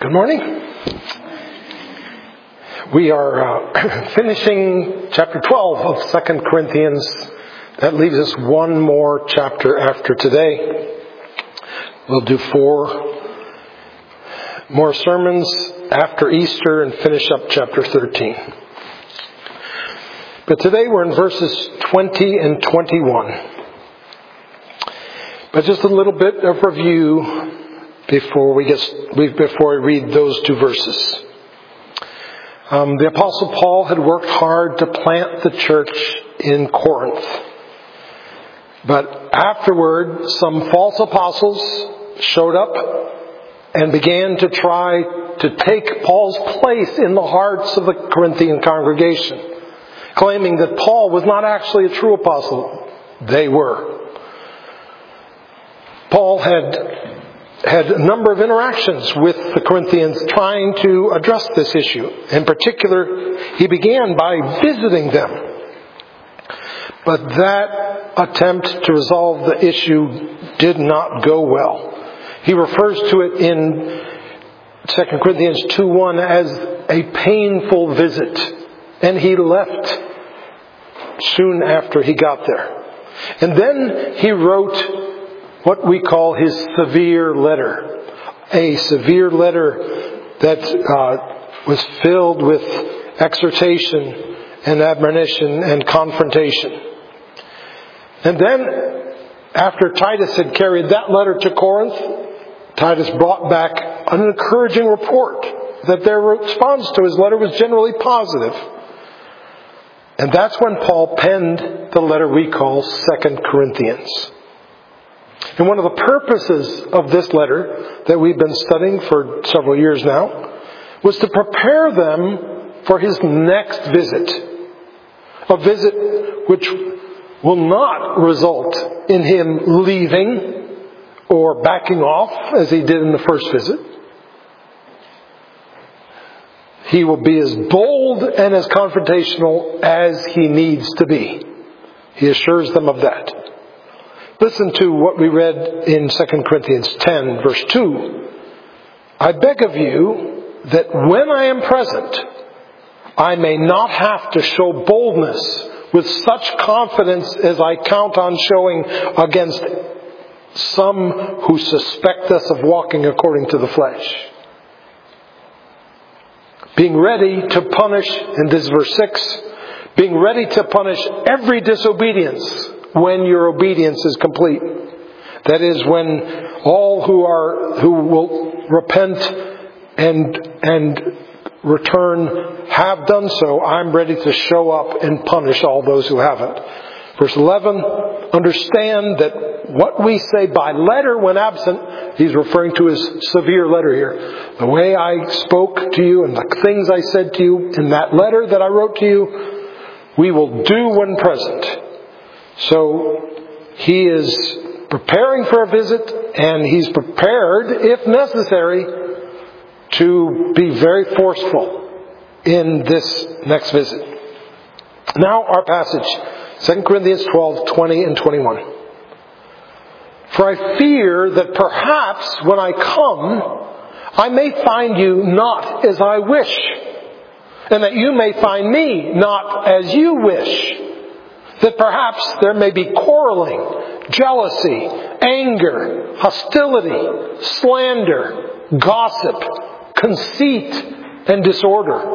Good morning. We are finishing chapter 12 of 2 Corinthians. That leaves us one more chapter after today. We'll do 4 more sermons after Easter and finish up chapter 13. But today we're in verses 20 and 21. But just a little bit of review before I read those 2 verses. The Apostle Paul had worked hard to plant the church in Corinth. But afterward, some false apostles showed up and began to try to take Paul's place in the hearts of the Corinthian congregation, claiming that Paul was not actually a true apostle. They were. Paul had a number of interactions with the Corinthians trying to address this issue. In particular, he began by visiting them. But that attempt to resolve the issue did not go well. He refers to it in 2 Corinthians 2:1 as a painful visit. And he left soon after he got there. And then he wrote what we call his severe letter. A severe letter that was filled with exhortation and admonition and confrontation. And then, after Titus had carried that letter to Corinth, Titus brought back an encouraging report that their response to his letter was generally positive. And that's when Paul penned the letter we call 2 Corinthians. And one of the purposes of this letter that we've been studying for several years now was to prepare them for his next visit. A visit which will not result in him leaving or backing off as he did in the first visit. He will be as bold and as confrontational as he needs to be. He assures them of that. Listen to what we read in 2 Corinthians 10, verse 2. I beg of you that when I am present, I may not have to show boldness with such confidence as I count on showing against some who suspect us of walking according to the flesh. Being ready to punish, and this is verse 6, being ready to punish every disobedience when your obedience is complete. That is, when all who will repent and return have done so, I'm ready to show up and punish all those who haven't. Verse 11, understand that what we say by letter when absent, he's referring to his severe letter here. The way I spoke to you and the things I said to you in that letter that I wrote to you, we will do when present. So he is preparing for a visit, and he's prepared, if necessary, to be very forceful in this next visit. Now our passage, 2 Corinthians 12, 20 and 21. For I fear that perhaps when I come, I may find you not as I wish, and that you may find me not as you wish. That perhaps there may be quarreling, jealousy, anger, hostility, slander, gossip, conceit, and disorder.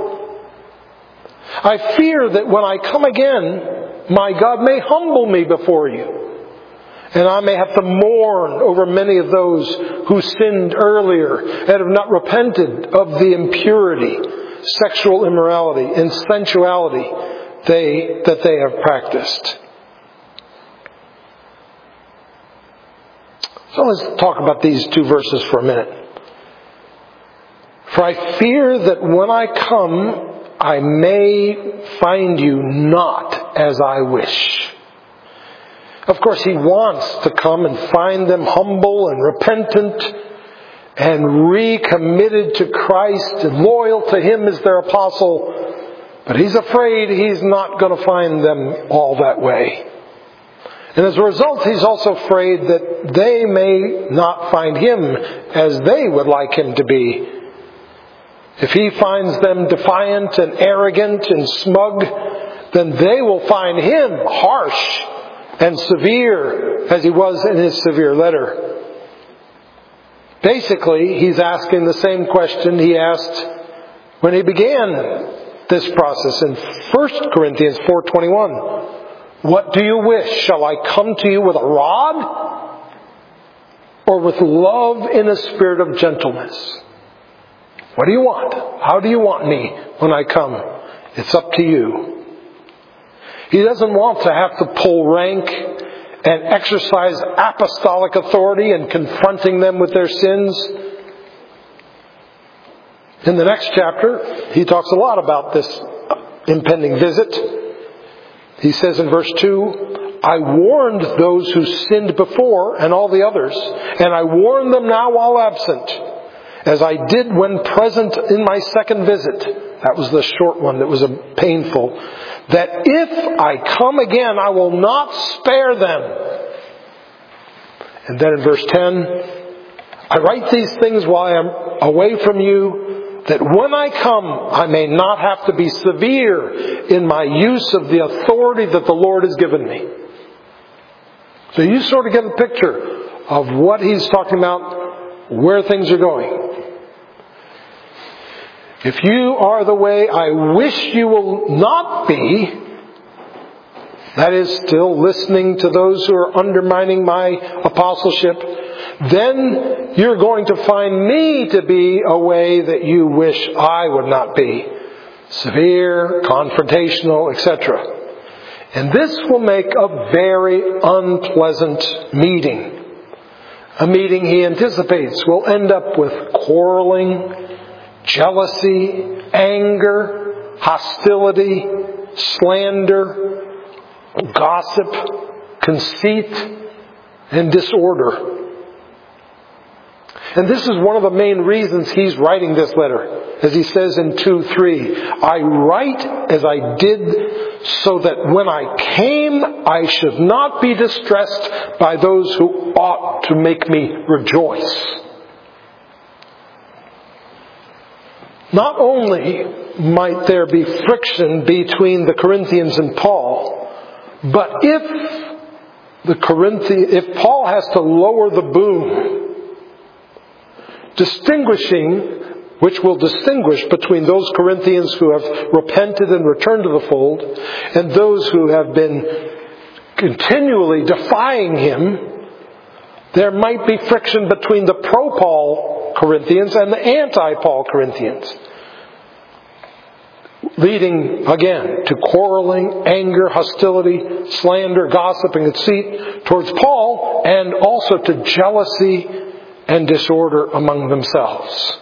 I fear that when I come again, my God may humble me before you, and I may have to mourn over many of those who sinned earlier and have not repented of the impurity, sexual immorality, and sensuality that they have practiced. So let's talk about these 2 verses for a minute. For I fear that when I come, I may find you not as I wish. Of course, he wants to come and find them humble and repentant and recommitted to Christ and loyal to Him as their apostle. But he's afraid he's not going to find them all that way. And as a result, he's also afraid that they may not find him as they would like him to be If he finds them defiant and arrogant and smug, then they will find him harsh and severe as he was in his severe letter. Basically, he's asking the same question he asked when he began this process in 1 Corinthians 4:21. What do you wish? Shall I come to you with a rod? Or with love in a spirit of gentleness? What do you want? How do you want me when I come? It's up to you. He doesn't want to have to pull rank and exercise apostolic authority in confronting them with their sins. In the next chapter, he talks a lot about this impending visit. He says in verse 2, I warned those who sinned before and all the others, and I warn them now while absent, as I did when present in my second visit. That was the short one that was painful. That if I come again, I will not spare them. And then in verse 10, I write these things while I am away from you, that when I come, I may not have to be severe in my use of the authority that the Lord has given me. So you sort of get a picture of what he's talking about, where things are going. If you are the way I wish you will not be, that is, still listening to those who are undermining my apostleship, then you're going to find me to be a way that you wish I would not be. Severe, confrontational, etc. And this will make a very unpleasant meeting. A meeting he anticipates will end up with quarreling, jealousy, anger, hostility, slander, gossip, conceit, and disorder. And this is one of the main reasons he's writing this letter. As he says in 2:3, I write as I did so that when I came I should not be distressed by those who ought to make me rejoice. Not only might there be friction between the Corinthians and Paul, but if Paul has to lower the boom, which will distinguish between those Corinthians who have repented and returned to the fold and those who have been continually defying him, there might be friction between the pro-Paul Corinthians and the anti-Paul Corinthians, leading again to quarreling, anger, hostility, slander, gossip, and conceit towards Paul, and also to jealousy and disorder among themselves.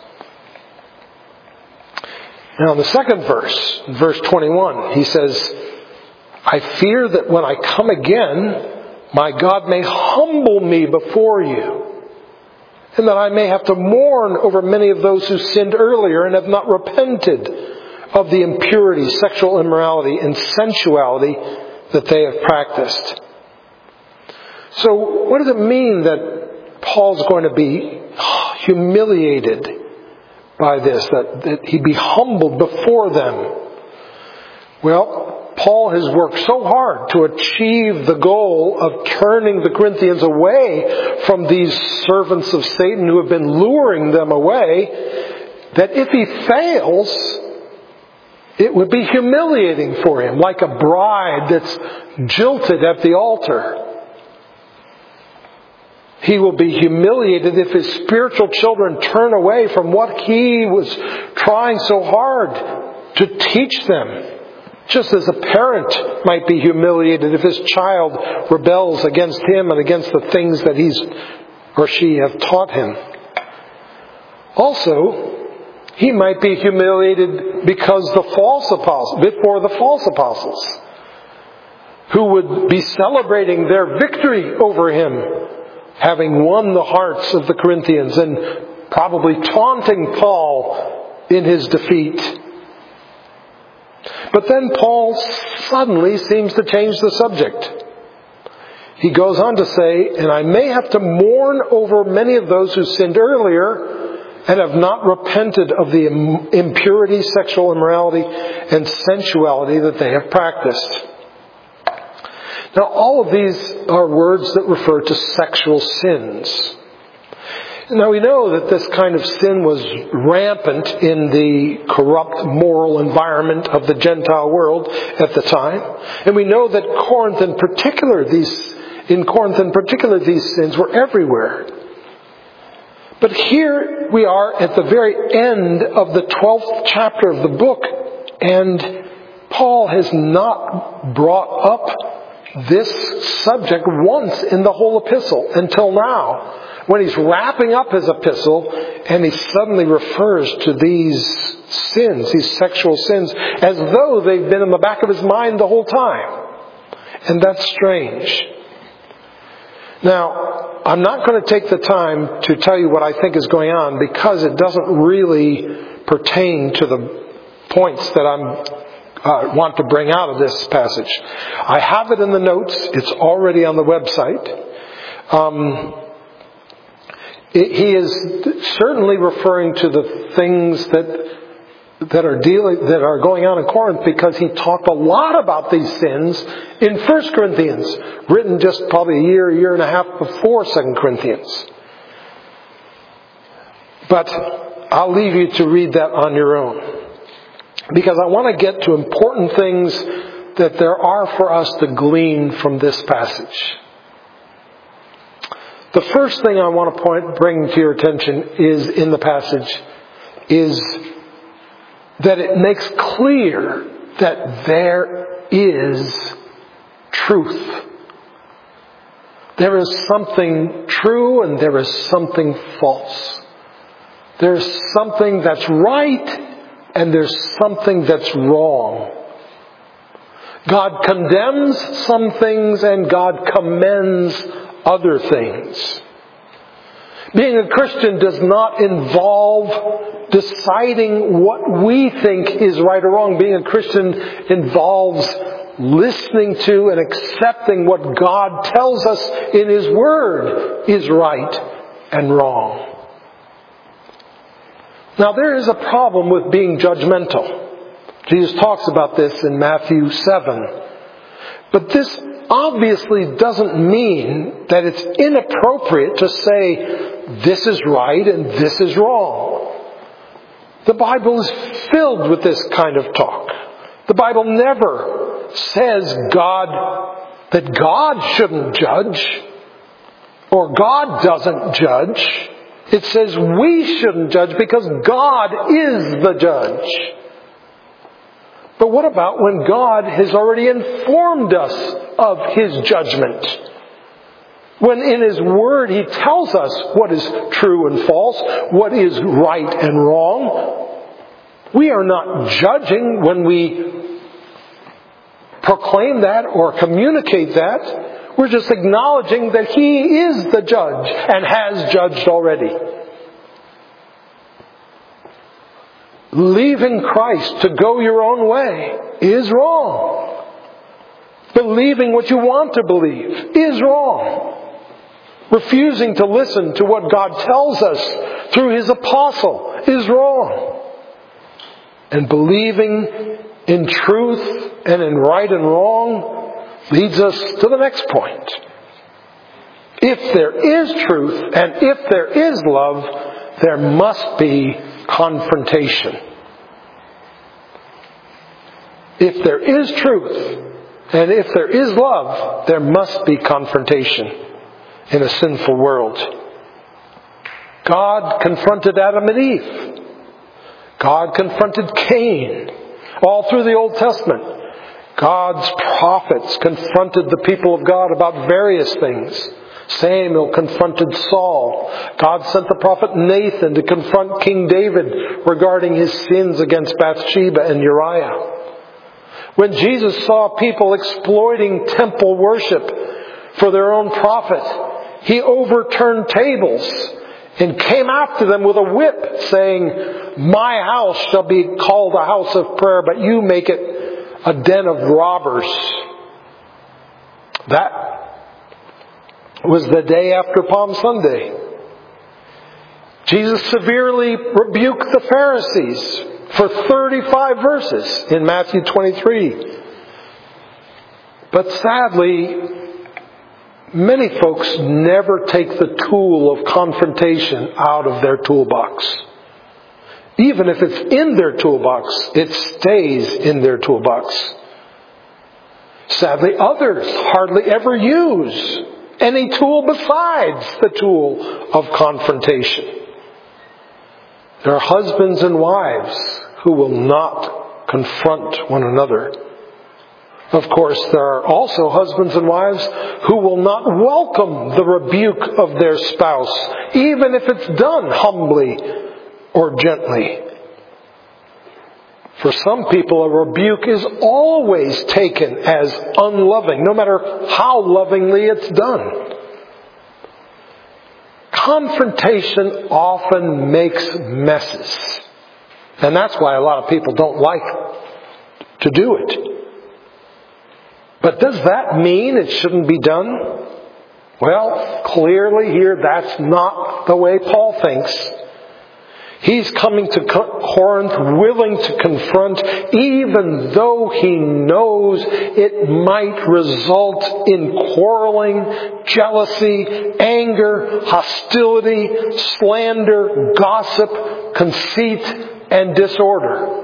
Now in the second verse, verse 21, he says, I fear that when I come again, my God may humble me before you, and that I may have to mourn over many of those who sinned earlier and have not repented of the impurity, sexual immorality, and sensuality that they have practiced. So what does it mean that Paul's going to be humiliated by this, that he'd be humbled before them? Well, Paul has worked so hard to achieve the goal of turning the Corinthians away from these servants of Satan who have been luring them away, that if he fails, it would be humiliating for him, like a bride that's jilted at the altar. He will be humiliated if his spiritual children turn away from what he was trying so hard to teach them. Just as a parent might be humiliated if his child rebels against him and against the things that he's or she have taught him. Also, he might be humiliated because before the false apostles, who would be celebrating their victory over him, having won the hearts of the Corinthians and probably taunting Paul in his defeat. But then Paul suddenly seems to change the subject. He goes on to say, and I may have to mourn over many of those who sinned earlier and have not repented of the impurity, sexual immorality, and sensuality that they have practiced. Now, all of these are words that refer to sexual sins. Now, we know that this kind of sin was rampant in the corrupt moral environment of the Gentile world at the time. And we know that in Corinth in particular, these sins were everywhere. But here we are at the very end of the 12th chapter of the book, and Paul has not brought up this subject once in the whole epistle until now, when he's wrapping up his epistle and he suddenly refers to these sins, these sexual sins, as though they've been in the back of his mind the whole time. And that's strange. Now, I'm not going to take the time to tell you what I think is going on, because it doesn't really pertain to the points that I want to bring out of this passage. I have it in the notes. It's already on the website. He is certainly referring to the things that are going on in Corinth, because he talked a lot about these sins in 1 Corinthians, written just probably a year and a half before 2 Corinthians. But I'll leave you to read that on your own, because I want to get to important things that there are for us to glean from this passage. The first thing I want to bring to your attention is in the passage is that it makes clear that there is truth. There is something true and there is something false. There's something that's right and there's something that's wrong. God condemns some things and God commends other things. Being a Christian does not involve deciding what we think is right or wrong. Being a Christian involves listening to and accepting what God tells us in His Word is right and wrong. Now, there is a problem with being judgmental. Jesus talks about this in Matthew 7. But this obviously doesn't mean that it's inappropriate to say this is right and this is wrong. The Bible is filled with this kind of talk. The Bible never says that God shouldn't judge or God doesn't judge. It says we shouldn't judge because God is the judge. But what about when God has already informed us of His judgment? When in His Word He tells us what is true and false, what is right and wrong. We are not judging when we proclaim that or communicate that. We're just acknowledging that He is the judge and has judged already. Leaving Christ to go your own way is wrong. Believing what you want to believe is wrong. Refusing to listen to what God tells us through His apostle is wrong. And believing in truth and in right and wrong leads us to the next point. If there is truth and if there is love, there must be confrontation. If there is truth and if there is love, there must be confrontation in a sinful world. God confronted Adam and Eve. God confronted Cain. All through the Old Testament, God's prophets confronted the people of God about various things. Samuel confronted Saul. God sent the prophet Nathan to confront King David regarding his sins against Bathsheba and Uriah. When Jesus saw people exploiting temple worship for their own profit, He overturned tables and came after them with a whip, saying, "My house shall be called a house of prayer, but you make it a den of robbers." That was the day after Palm Sunday. Jesus severely rebuked the Pharisees for 35 verses in Matthew 23. But sadly, many folks never take the tool of confrontation out of their toolbox. Even if it's in their toolbox, it stays in their toolbox. Sadly, others hardly ever use any tool besides the tool of confrontation. There are husbands and wives who will not confront one another. Of course, there are also husbands and wives who will not welcome the rebuke of their spouse, even if it's done humbly or gently. For some people, a rebuke is always taken as unloving, no matter how lovingly it's done. Confrontation often makes messes. And that's why a lot of people don't like to do it. But does that mean it shouldn't be done? Well, clearly here that's not the way Paul thinks. He's coming to Corinth willing to confront, even though he knows it might result in quarreling, jealousy, anger, hostility, slander, gossip, conceit, and disorder.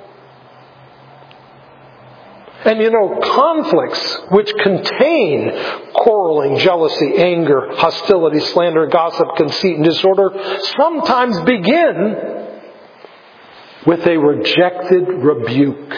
And conflicts which contain quarreling, jealousy, anger, hostility, slander, gossip, conceit, and disorder sometimes begin with a rejected rebuke.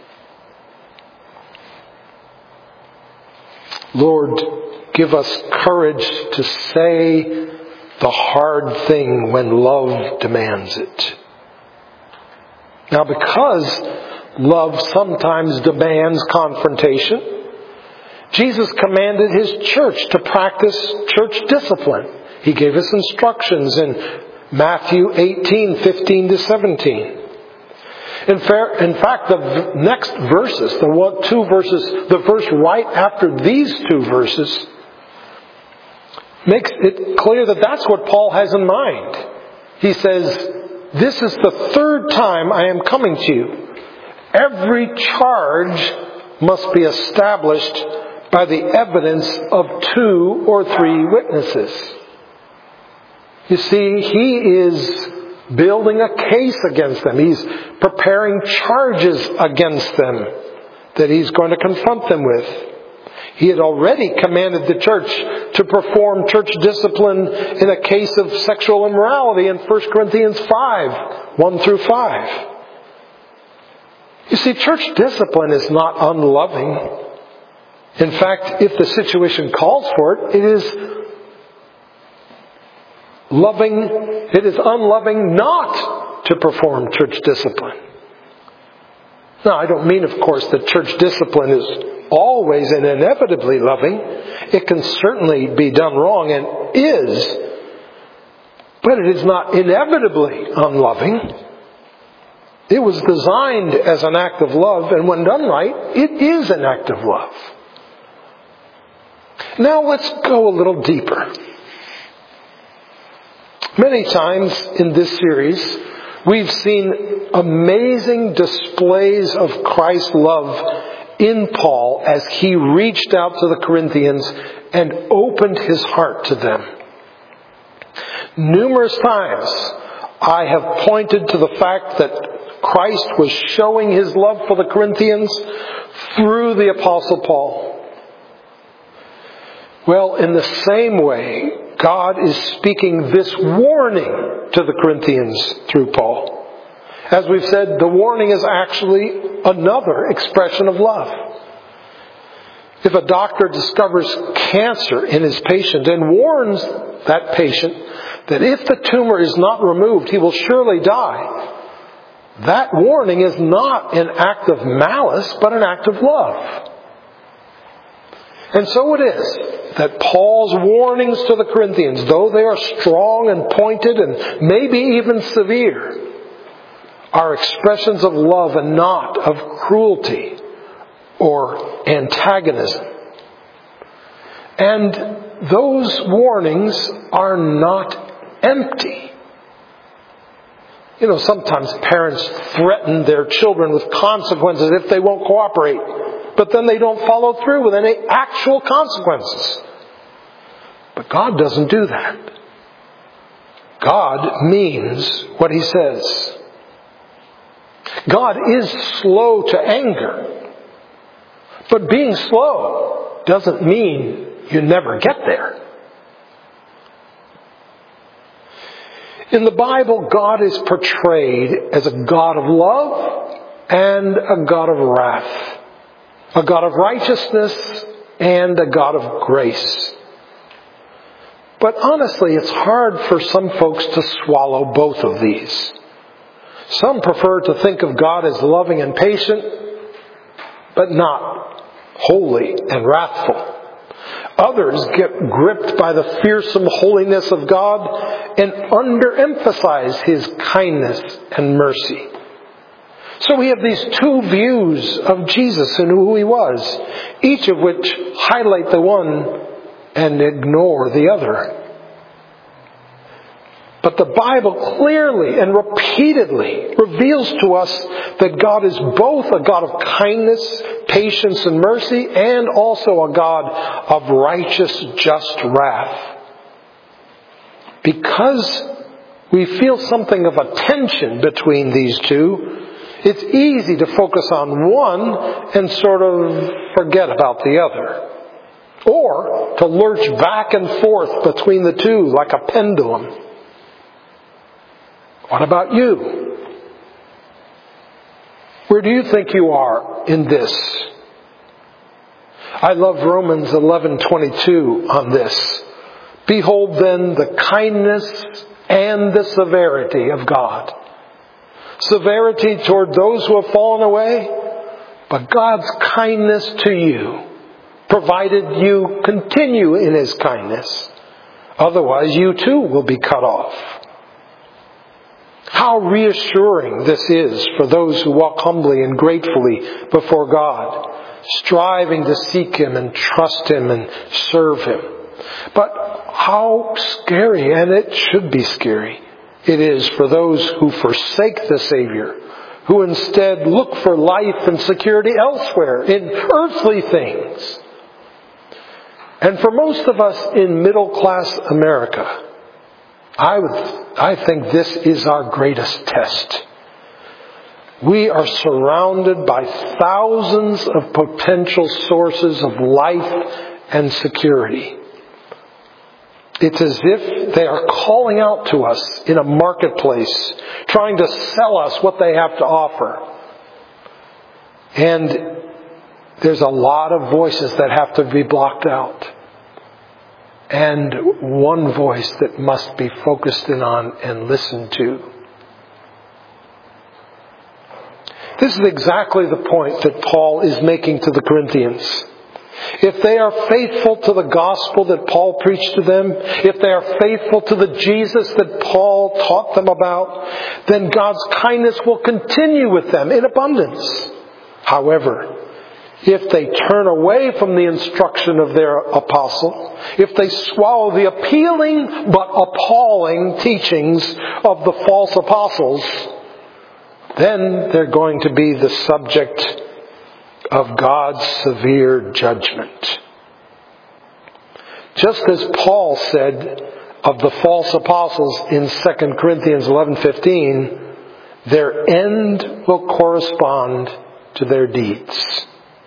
Lord, give us courage to say the hard thing when love demands it. Now, because love sometimes demands confrontation, Jesus commanded His church to practice church discipline. He gave us instructions in Matthew 18:15 to 17. In fact, the next verses, the verse right after these two verses, makes it clear that that's what Paul has in mind. He says, "This is the third time I am coming to you. Every charge must be established by the evidence of 2 or 3 witnesses." You see, he is building a case against them. He's preparing charges against them that he's going to confront them with. He had already commanded the church to perform church discipline in a case of sexual immorality in 1 Corinthians 5, 1 through 5. You see, church discipline is not unloving. In fact, if the situation calls for it, it is unloving not to perform church discipline. Now, I don't mean, of course, that church discipline is always and inevitably loving. It can certainly be done wrong and is, but it is not inevitably unloving. It was designed as an act of love, and when done right, it is an act of love. Now let's go a little deeper. Many times in this series, we've seen amazing displays of Christ's love in Paul as he reached out to the Corinthians and opened his heart to them. Numerous times, I have pointed to the fact that Christ was showing His love for the Corinthians through the Apostle Paul. Well, in the same way, God is speaking this warning to the Corinthians through Paul. As we've said, the warning is actually another expression of love. If a doctor discovers cancer in his patient and warns that patient that if the tumor is not removed, he will surely die, that warning is not an act of malice, but an act of love. And so it is that Paul's warnings to the Corinthians, though they are strong and pointed and maybe even severe, are expressions of love and not of cruelty or antagonism. And those warnings are not empty. Sometimes parents threaten their children with consequences if they won't cooperate, but then they don't follow through with any actual consequences. But God doesn't do that. God means what He says. God is slow to anger. But being slow doesn't mean you never get there. In the Bible, God is portrayed as a God of love and a God of wrath, a God of righteousness and a God of grace. But honestly, it's hard for some folks to swallow both of these. Some prefer to think of God as loving and patient, but not holy and wrathful. Others get gripped by the fearsome holiness of God and underemphasize His kindness and mercy. So we have these two views of Jesus and who He was, each of which highlight the one and ignore the other. But the Bible clearly and repeatedly reveals to us that God is both a God of kindness, patience, and mercy, and also a God of righteous, just wrath. Because we feel something of a tension between these two, it's easy to focus on one and sort of forget about the other. Or to lurch back and forth between the two like a pendulum. What about you? Where do you think you are in this? I love Romans 11:22 on this. Behold then the kindness and the severity of God. Severity toward those who have fallen away, but God's kindness to you, provided you continue in His kindness. Otherwise you too will be cut off. How reassuring this is for those who walk humbly and gratefully before God, striving to seek Him and trust Him and serve Him. But how scary, and it should be scary, it is for those who forsake the Savior, who instead look for life and security elsewhere in earthly things. And for most of us in middle-class America, I think this is our greatest test. We are surrounded by thousands of potential sources of life and security. It's as if they are calling out to us in a marketplace, trying to sell us what they have to offer. And there's a lot of voices that have to be blocked out. And one voice that must be focused in on and listened to. This is exactly the point that Paul is making to the Corinthians. If they are faithful to the gospel that Paul preached to them, if they are faithful to the Jesus that Paul taught them about, then God's kindness will continue with them in abundance. However, if they turn away from the instruction of their apostle, if they swallow the appealing but appalling teachings of the false apostles, then they're going to be the subject of God's severe judgment. Just as Paul said of the false apostles in 2 Corinthians 11:15, their end will correspond to their deeds.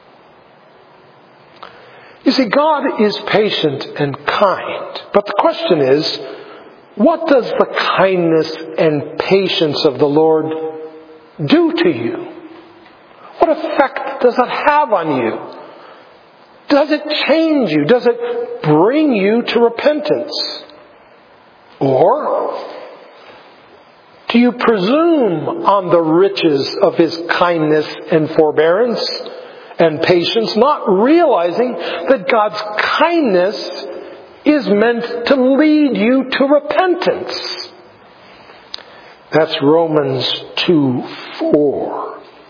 You see, God is patient and kind. But the question is, what does the kindness and patience of the Lord do to you? What effect does it have on you? Does it change you? Does it bring you to repentance? Or do you presume on the riches of His kindness and forbearance and patience, not realizing that God's kindness is meant to lead you to repentance? That's Romans 2:4.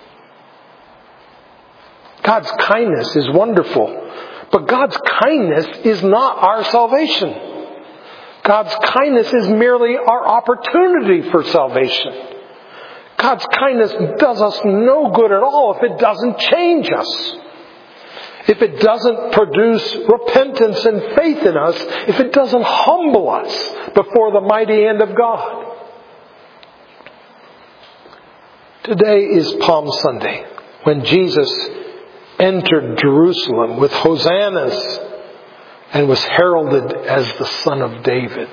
God's kindness is wonderful, but God's kindness is not our salvation. God's kindness is merely our opportunity for salvation. God's kindness does us no good at all if it doesn't change us. If it doesn't produce repentance and faith in us, if it doesn't humble us before the mighty hand of God. Today is Palm Sunday, when Jesus entered Jerusalem with hosannas and was heralded as the Son of David.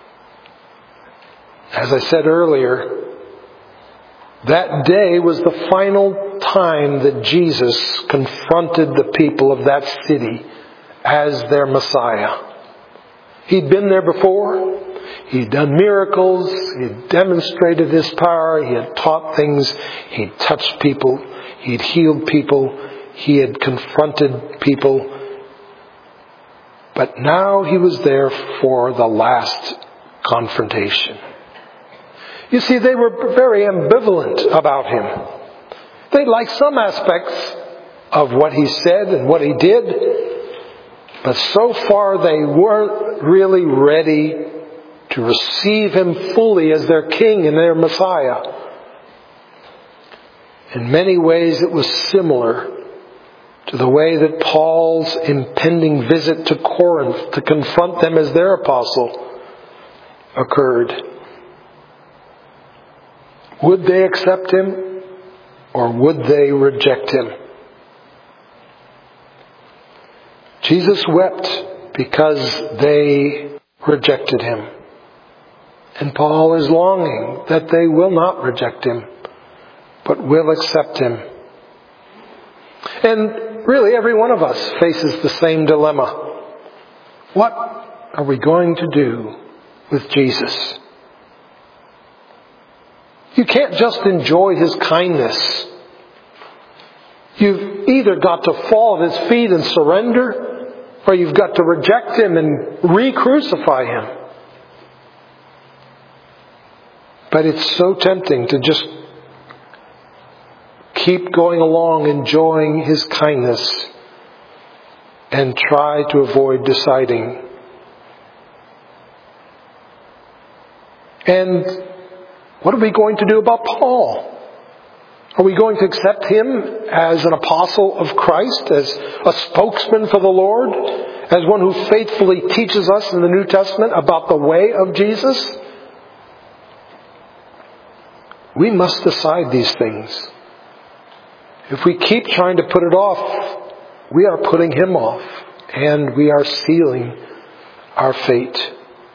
As I said earlier, that day was the final time that Jesus confronted the people of that city as their Messiah. He'd been there before. He'd done miracles. He'd demonstrated His power. He had taught things. He'd touched people. He'd healed people. He had confronted people. But now He was there for the last confrontation. You see, they were very ambivalent about Him. They liked some aspects of what He said and what He did, but so far they weren't really ready to receive Him fully as their King and their Messiah. In many ways it was similar to the way that Paul's impending visit to Corinth to confront them as their apostle occurred. Would they accept Him, or would they reject Him? Jesus wept because they rejected Him. And Paul is longing that they will not reject Him, but will accept Him. And really every one of us faces the same dilemma. What are we going to do with Jesus? You can't just enjoy His kindness. You've either got to fall at His feet and surrender, or you've got to reject Him and re-crucify Him. But it's so tempting to just keep going along enjoying His kindness and try to avoid deciding. And what are we going to do about Paul? Are we going to accept him as an apostle of Christ, as a spokesman for the Lord, as one who faithfully teaches us in the New Testament about the way of Jesus? We must decide these things. If we keep trying to put it off, we are putting Him off, and we are sealing our fate.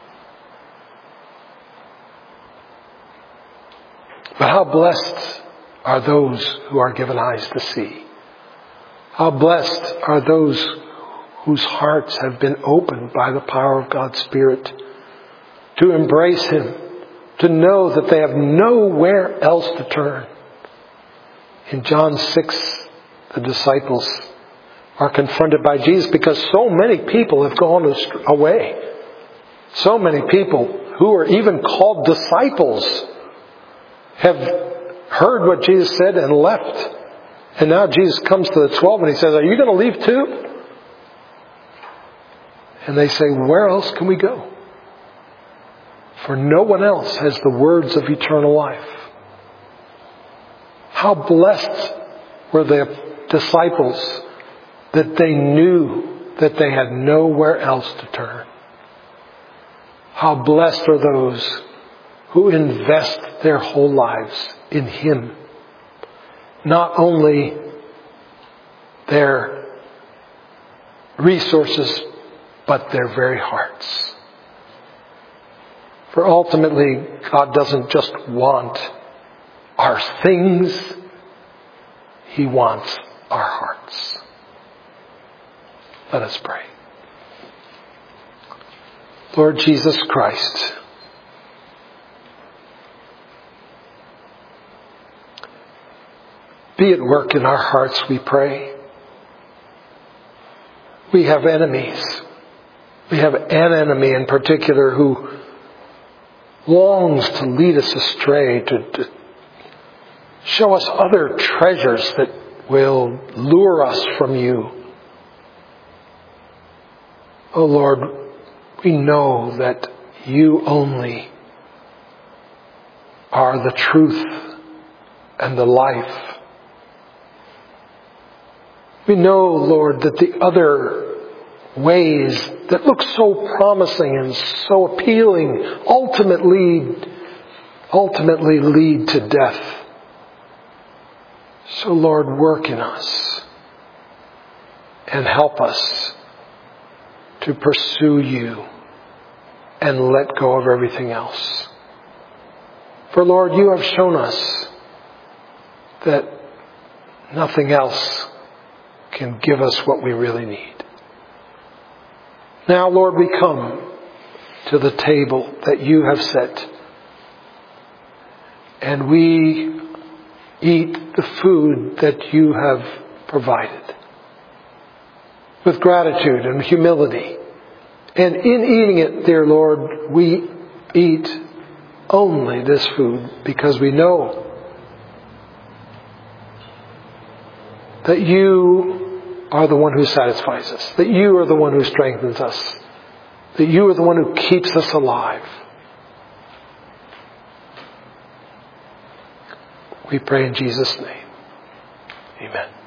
But how blessed are those who are given eyes to see? How blessed are those whose hearts have been opened by the power of God's Spirit to embrace Him, to know that they have nowhere else to turn. In John 6, the disciples are confronted by Jesus because so many people have gone away. So many people who are even called disciples have heard what Jesus said and left. And now Jesus comes to the 12 and He says, "Are you going to leave too?" And they say, "Where else can we go? For no one else has the words of eternal life." How blessed were the disciples that they knew that they had nowhere else to turn. How blessed are those who invest their whole lives in Him. Not only their resources, but their very hearts. For ultimately, God doesn't just want our things, He wants our hearts. Let us pray. Lord Jesus Christ, be at work in our hearts, we pray. We have enemies. We have an enemy in particular who longs to lead us astray, to show us other treasures that will lure us from You. Oh Lord, we know that You only are the truth and the life. We know, Lord, that the other ways that look so promising and so appealing ultimately lead to death. So, Lord, work in us and help us to pursue you and let go of everything else. For, Lord, you have shown us that nothing else can give us what we really need. Now, Lord, we come to the table that you have set, and we eat the food that you have provided with gratitude and humility. And in eating it, dear Lord, we eat only this food because we know that you are the one who satisfies us, that you are the one who strengthens us, that you are the one who keeps us alive. We pray in Jesus' name. Amen.